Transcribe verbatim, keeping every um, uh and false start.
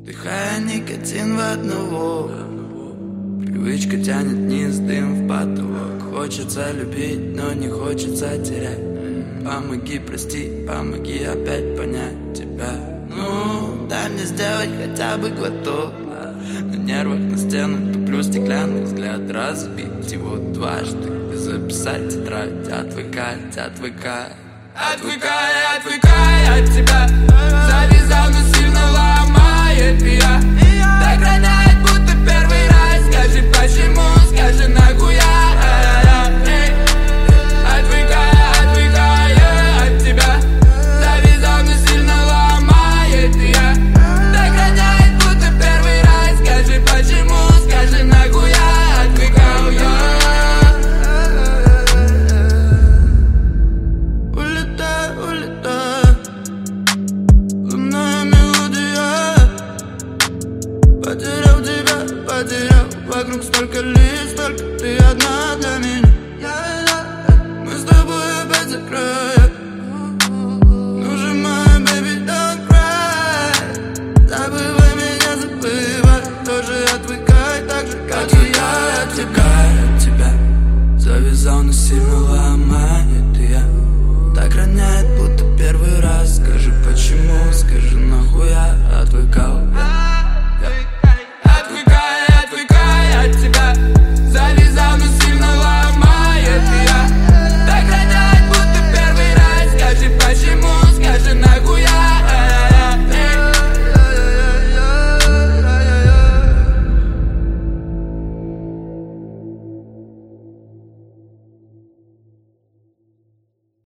Вдыхая никотин в одного, привычка тянет вниз, дым в потолок. Хочется любить, но не хочется терять. Помоги простить, помоги опять понять тебя. Ну, дай мне сделать хотя бы глоток. На нервах на стену туплю стеклянный взгляд. Разбить его дважды и записать тетрадь. Отвыкать, отвыкать, отвыкай, отвыкай от тебя. Завязал, но сильно ломает меня. Так роняет, будто первый раз. Скажи почему, скажи нахуя. Отвыкай, отвыкай от тебя. Завязал, но сильно ломает меня. Так роняет, будто первый раз. Скажи почему, скажи нахуя. Отвыкаю я. Улетай, улетай. Лунная мелодия. Потерял тебя, потерял. Вокруг столько лиц, только ты одна.